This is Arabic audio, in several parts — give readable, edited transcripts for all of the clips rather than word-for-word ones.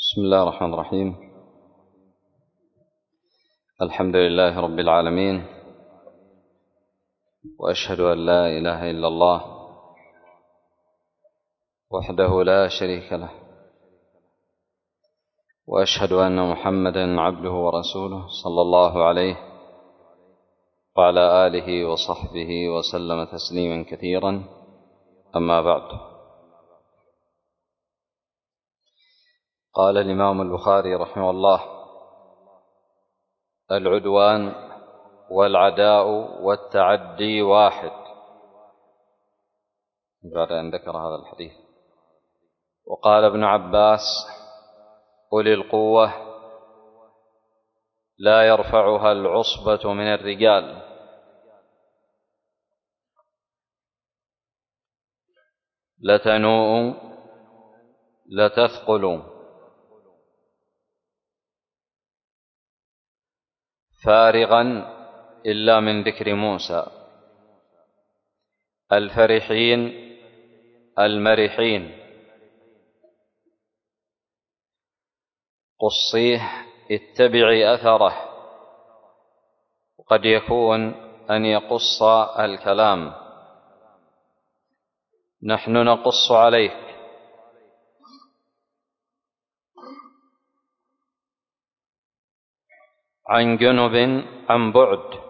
بسم الله الرحمن الرحيم. الحمد لله رب العالمين، وأشهد أن لا إله إلا الله وحده لا شريك له، وأشهد أن محمدا عبده ورسوله صلى الله عليه وعلى آله وصحبه وسلم تسليما كثيرا. أما بعد، قال الإمام البخاري رحمه الله: العدوان والعداء والتعدي واحد. بعد أن ذكر هذا الحديث، وقال ابن عباس: أولي القوة لا يرفعها العصبة من الرجال، لتنوء لتثقل، فارغا إلا من ذكر موسى، الفرحين المرحين، قصيه اتبعي أثره. وقد يكون أن يقص الكلام: نحن نقص عليك عن جنب عن بعد،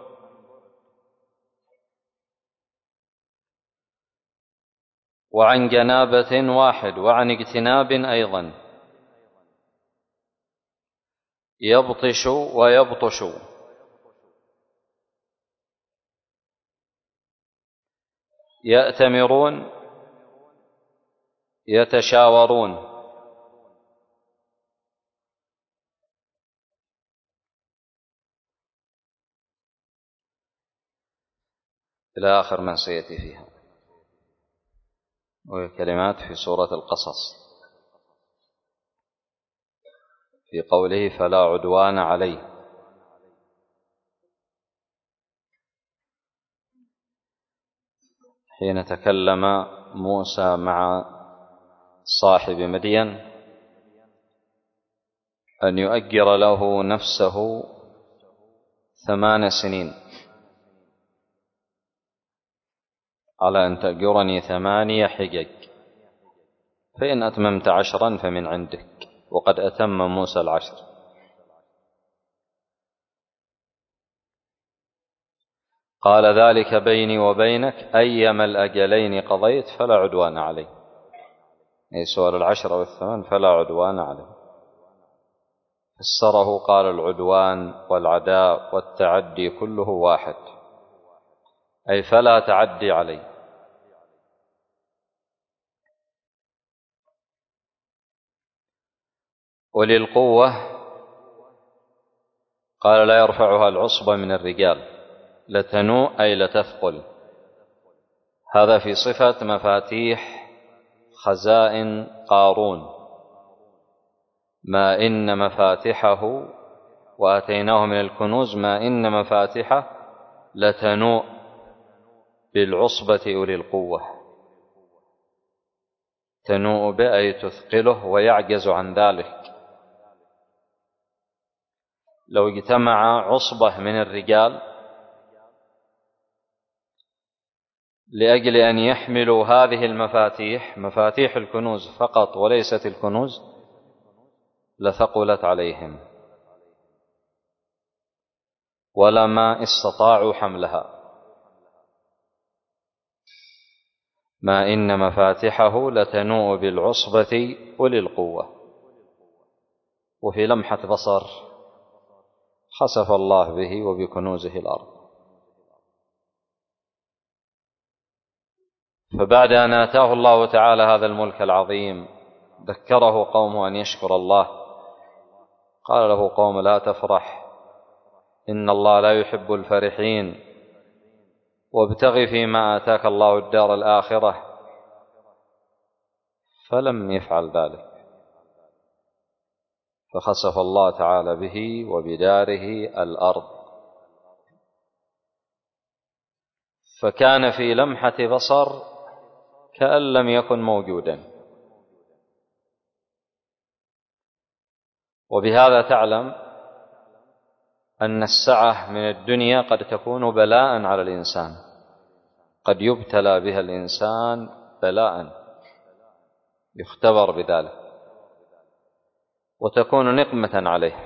وعن جنابة واحد، وعن اجتناب أيضا، يبطش ويبطش، يأتمرون يتشاورون، إلى آخر ما سيأتي فيها، وهي كلمات في سورة القصص في قوله: فلا عدوان عليه. حين تكلم موسى مع صاحب مدين أن يؤجر له نفسه 8 سنين، على أن تأجرني 8 حجج، فإن أتممت 10 فمن عندك. وقد أتم موسى 10. قال: ذلك بيني وبينك، أيما الأجلين قضيت فلا عدوان علي. أي سؤال 10 و8 فلا عدوان علي. فسره قال: العدوان والعداء والتعدي كله واحد، أي فلا تعدي علي. وللقوة قال: لا يرفعها العصبة من الرجال، لتنوء أي لتثقل. هذا في صفة مفاتيح خزائن قارون: ما إن مفاتحه، وآتيناه من الكنوز ما إن مفاتحه لتنوء بالعصبة أولي القوة. تنوء به أي تثقله ويعجز عن ذلك. لو اجتمع عصبة من الرجال لأجل أن يحملوا هذه المفاتيح، مفاتيح الكنوز فقط وليست الكنوز، لثقلت عليهم ولما استطاعوا حملها. ما إن مفاتحه لتنوء بالعصبة أولي القوة. وفي لمحة بصر خسف الله به وبكنوزه الأرض. فبعد أن آتاه الله تعالى هذا الملك العظيم ذكره قومه أن يشكر الله. قال له قوم: لا تفرح، إن الله لا يحب الفرحين، وابتغ فيما آتاك الله الدار الآخرة. فلم يفعل ذلك، فخسف الله تعالى به وبداره الأرض، فكان في لمحة بصر كأن لم يكن موجودا. وبهذا تعلم أن السعة من الدنيا قد تكون بلاء على الإنسان، قد يبتلى بها الإنسان بلاء يختبر بذلك، وتكون نقمة عليه.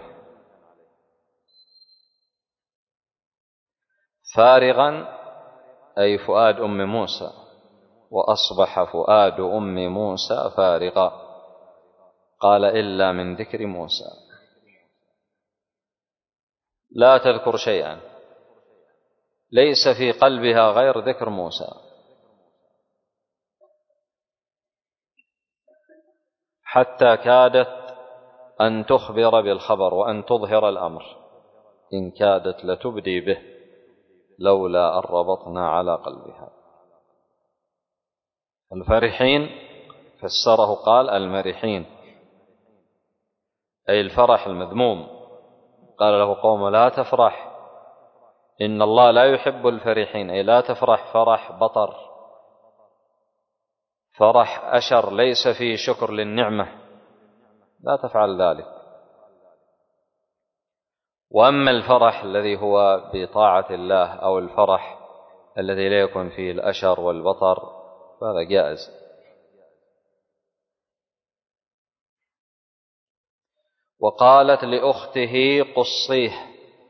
فارغا أي فؤاد أم موسى، وأصبح فؤاد أم موسى فارغا، قال إلا من ذكر موسى، لا تذكر شيئا ليس في قلبها غير ذكر موسى، حتى كادت أن تخبر بالخبر وأن تظهر الأمر، إن كادت لتبدي به لولا أن ربطنا على قلبها. الفرحين فسره قال المرحين، أي الفرح المذموم. قال له قوم لا تفرح إن الله لا يحب الفرحين، أي لا تفرح فرح بطر، فرح أشر ليس فيه شكر للنعمة، لا تفعل ذلك. وأما الفرح الذي هو بطاعة الله أو الفرح الذي لا يكون فيه الأشر والبطر فهذا جائز. وقالت لأخته قصيه،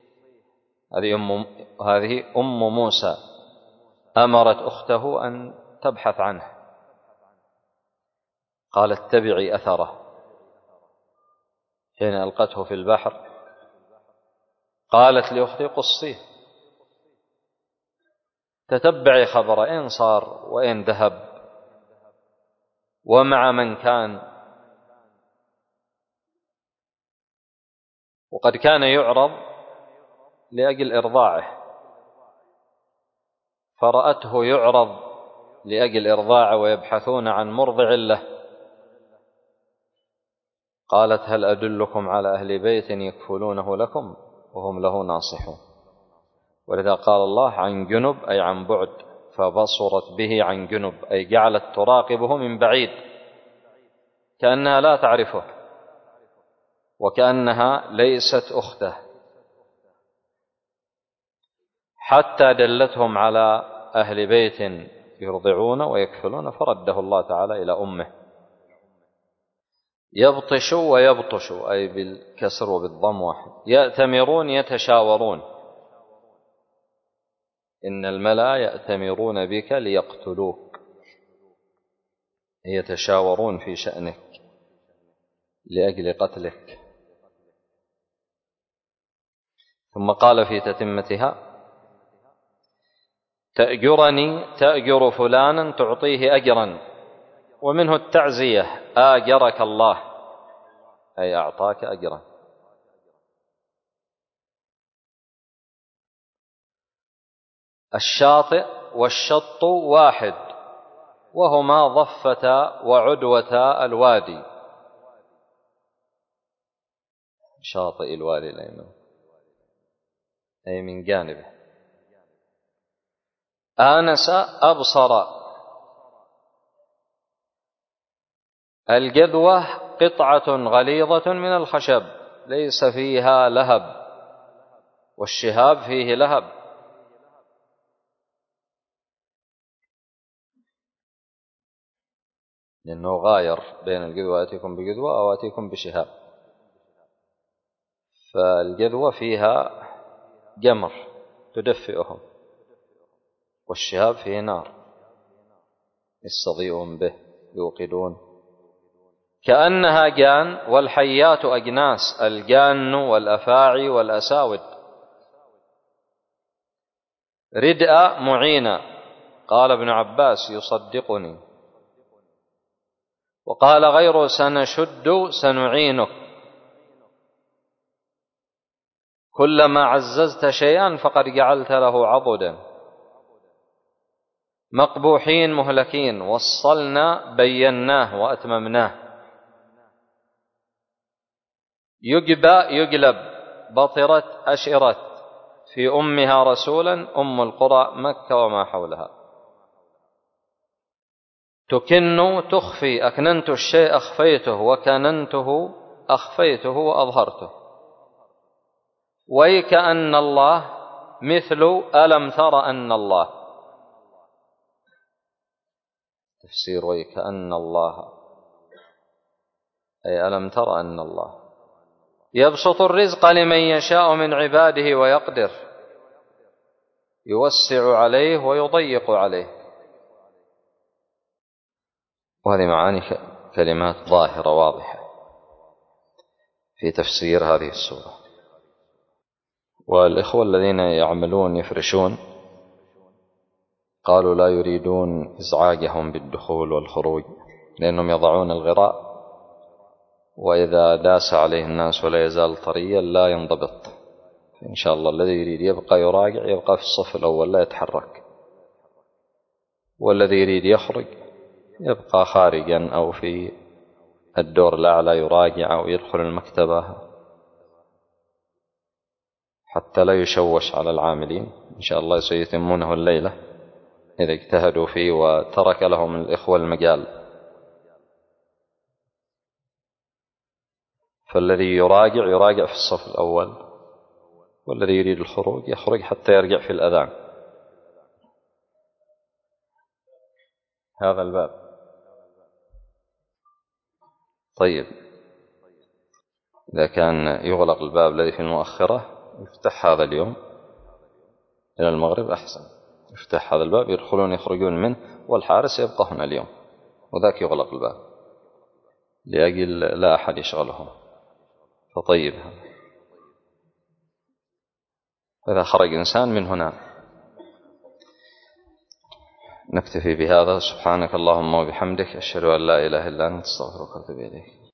هذه أم موسى أمرت أخته أن تبحث عنه، قالت اتبعي أثره، حين ألقته في البحر قالت لأخته قصيه، تتبعي خبره، أين صار وأين ذهب ومع من كان. وقد كان يعرض لأجل إرضاعه، فرأته يعرض لأجل إرضاعه ويبحثون عن مرضع له، قالت هل أدلكم على أهل بيت يكفلونه لكم وهم له ناصحون. ولذا قال الله عن جنب أي عن بعد، فبصرت به عن جنب أي جعلت تراقبه من بعيد كأنها لا تعرفه وكأنها ليست أخته، حتى دلتهم على أهل بيت يرضعون ويكفلون، فرده الله تعالى إلى أمه. يبطش ويبطش أي بالكسر وبالضم واحد. يأتمرون يتشاورون، إن الملأ يأتمرون بك ليقتلوك، يتشاورون في شأنك لأجل قتلك. ثم قال في تتمتها تأجرني تأجر فلانا تعطيه أجرا، ومنه التعزية آجرك الله أي أعطاك أجرا. الشاطئ والشط واحد، وهما ضفة وعدوة الوادي، شاطئ الوادي الأيمن أي من جانبه. آنس أبصر، الجذوة قطعة غليظة من الخشب ليس فيها لهب، والشهاب فيه لهب، لأنه غاير بين الجذوة أتيكم بجذوة أو أتيكم بشهاب، فالجذوة فيها جمر تدفئهم، والشهاب فيه نار يستضيئون به يوقدون. كأنها جان، والحيات أجناس، الجان والأفاعي والأساود. ردء معينا، قال ابن عباس يصدقني. وقال غيره سنشد سنعينك، كلما عززت شيئا فقد جعلت له عضدا. مقبوحين مهلكين، وصلنا بيناه وأتممناه. يجبى يجلب، بطرت أشرت، في أمها رسولا، أم القرى مكة وما حولها. تكن تخفي، أكننت الشيء أخفيته، وكننته أخفيته وأظهرته. ويكأن الله مثل ألم تر أن الله. تفسير ويكأن الله أي ألم تر أن الله يبسط الرزق لمن يشاء من عباده ويقدر، يوسع عليه ويضيق عليه. وهذه معاني كلمات ظاهرة واضحة في تفسير هذه السورة. والإخوة الذين يعملون يفرشون قالوا لا يريدون إزعاجهم بالدخول والخروج، لأنهم يضعون الغراء وإذا داس عليه الناس ولا يزال طريا لا ينضبط. إن شاء الله الذي يريد يبقى يراجع يبقى في الصف الأول لا يتحرك، والذي يريد يخرج يبقى خارجا أو في الدور الأعلى يراجع أو يدخل المكتبة حتى لا يشوش على العاملين. إن شاء الله سيتمونه الليلة إذا اجتهدوا فيه وترك لهم الإخوة المجال. فالذي يراجع في الصف الأول، والذي يريد الخروج يخرج حتى يرجع في الأذان. هذا الباب. طيب، إذا كان يغلق الباب الذي في المؤخرة يفتح هذا اليوم إلى المغرب أحسن. يفتح هذا الباب يدخلون يخرجون منه، والحارس يبقى هنا اليوم، وذاك يغلق الباب لأجل لا أحد يشغلهم. فطيب، إذا خرج إنسان من هنا. نكتفي بهذا. سبحانك اللهم وبحمدك، أشهد أن لا إله إلا أنت، أستغفرك وأتوب إليك.